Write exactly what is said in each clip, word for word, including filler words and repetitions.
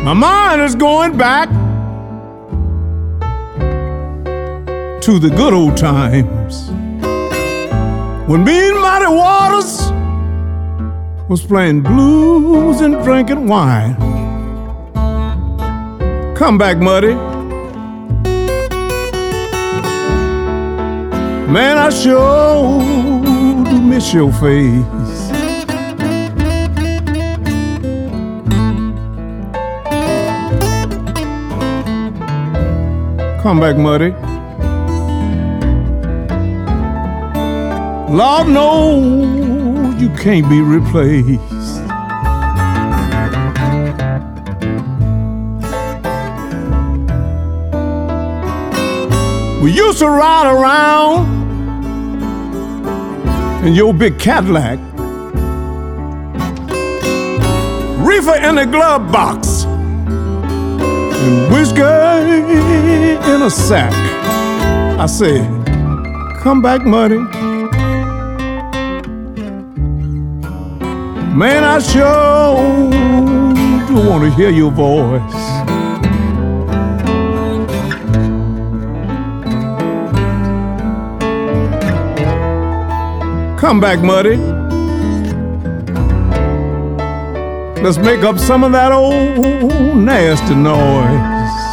My mind is going back to the good old times when me and Muddy Waters was playing blues and drinking wine. Come back, Muddy. Man, I sure do miss your face. Come back, Muddy. Lord knows you can't be replaced. We used to ride around in your big Cadillac, reefer in the glove box, and whiskey in a sack. I said, come back, Muddy. Man, I sure do want to hear your voice. Come back, Muddy. Let's make up some of that old nasty noise.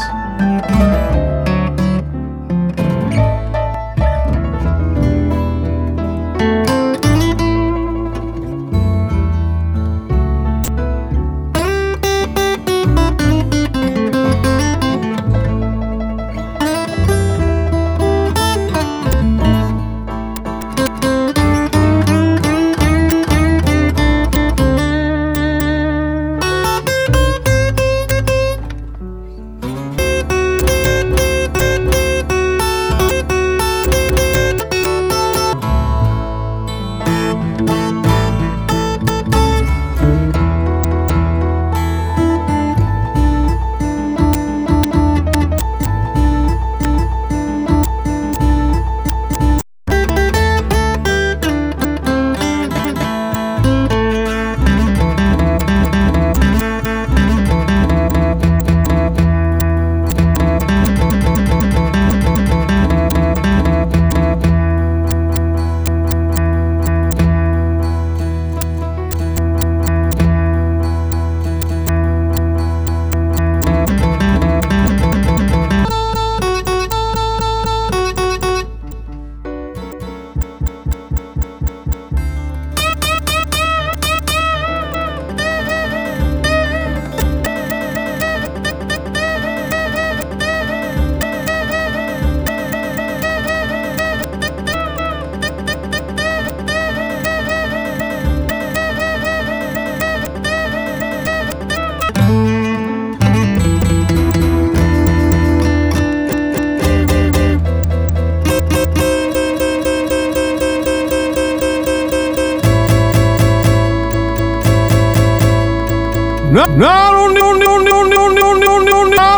No, no, no, no, no, no, no, no, no, no.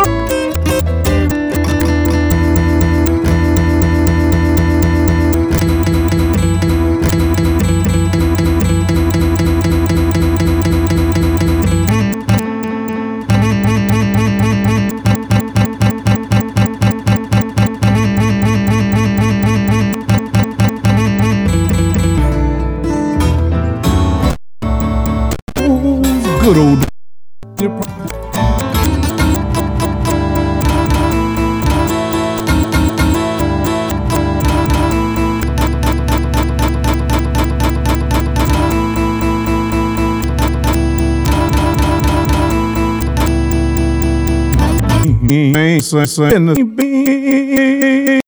Good old. Ain't saying